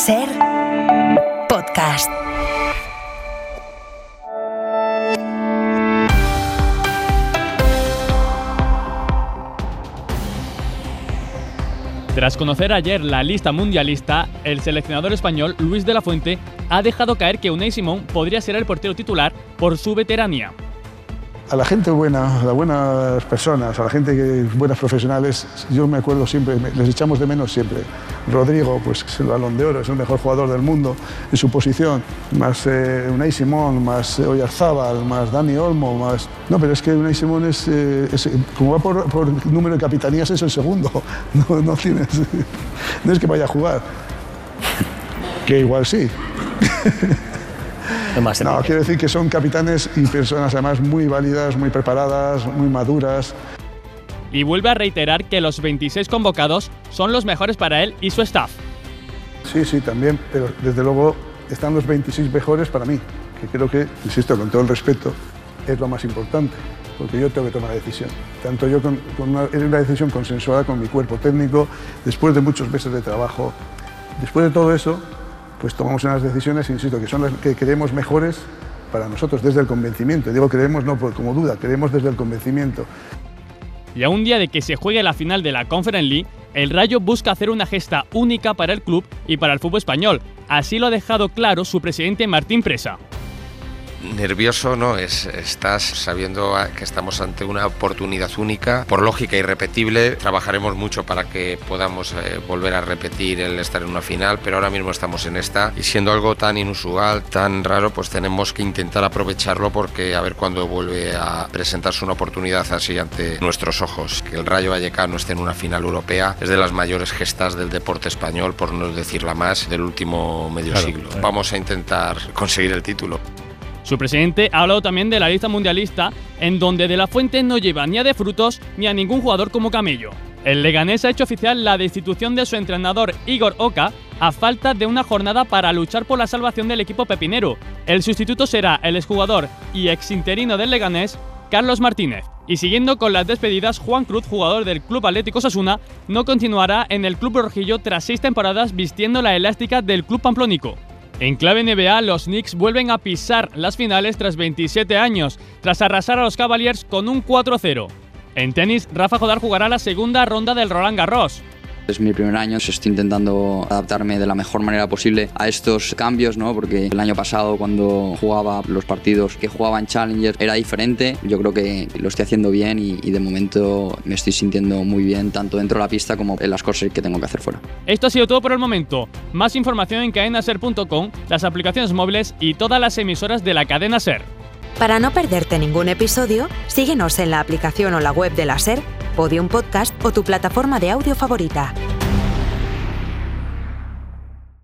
SER Podcast. Tras conocer ayer la lista mundialista, el seleccionador español Luis de la Fuente ha dejado caer que Unai Simón podría ser el portero titular por su veteranía. A la gente buena, a las buenas personas, a la gente que buenas profesionales, yo me acuerdo siempre, les echamos de menos siempre. Rodrigo, pues es el Balón de Oro, es el mejor jugador del mundo en su posición, más Unai Simón, más Oyarzábal, más Dani Olmo, más... No, pero es que Unai Simón es como va por número de capitanías, es el segundo, no tienes... No es que vaya a jugar, que igual sí. No, quiero decir que son capitanes y personas además muy válidas, muy preparadas, muy maduras. Y vuelve a reiterar que los 26 convocados son los mejores para él y su staff. Sí, también, pero desde luego están los 26 mejores para mí, que creo que, insisto, con todo el respeto, es lo más importante, porque yo tengo que tomar la decisión. Tanto yo es una decisión consensuada con mi cuerpo técnico, después de muchos meses de trabajo. Después de todo eso, pues tomamos unas decisiones, insisto, que son las que creemos mejores para nosotros desde el convencimiento. Digo creemos no como duda, creemos desde el convencimiento. Y a un día de que se juegue la final de la Conference League, el Rayo busca hacer una gesta única para el club y para el fútbol español. Así lo ha dejado claro su presidente Martín Presa. Nervioso no es, estás sabiendo que estamos ante una oportunidad única, por lógica irrepetible. Trabajaremos mucho para que podamos volver a repetir el estar en una final, pero ahora mismo estamos en esta y siendo algo tan inusual, tan raro, pues tenemos que intentar aprovecharlo porque a ver cuándo vuelve a presentarse una oportunidad así ante nuestros ojos. Que el Rayo Vallecano esté en una final europea es de las mayores gestas del deporte español, por no decir la más, del último medio siglo. Vamos a intentar conseguir el título. Su presidente ha hablado también de la lista mundialista, en donde De la Fuente no lleva ni a De Frutos ni a ningún jugador como camello. El Leganés ha hecho oficial la destitución de su entrenador Igor Oca a falta de una jornada para luchar por la salvación del equipo pepinero. El sustituto será el exjugador y exinterino del Leganés, Carlos Martínez. Y siguiendo con las despedidas, Juan Cruz, jugador del Club Atlético Osasuna, no continuará en el club rojillo tras 6 temporadas vistiendo la elástica del club pamplónico. En clave NBA, los Knicks vuelven a pisar las finales tras 27 años, tras arrasar a los Cavaliers con un 4-0. En tenis, Rafa Jodar jugará la segunda ronda del Roland Garros. Es mi primer año, estoy intentando adaptarme de la mejor manera posible a estos cambios, ¿no? Porque el año pasado cuando jugaba los partidos que jugaba en Challenger era diferente. Yo creo que lo estoy haciendo bien y de momento me estoy sintiendo muy bien tanto dentro de la pista como en las cosas que tengo que hacer fuera. Esto ha sido todo por el momento. Más información en cadenaser.com, las aplicaciones móviles y todas las emisoras de la cadena SER. Para no perderte ningún episodio, síguenos en la aplicación o la web de la SER, Podium Podcast o tu plataforma de audio favorita.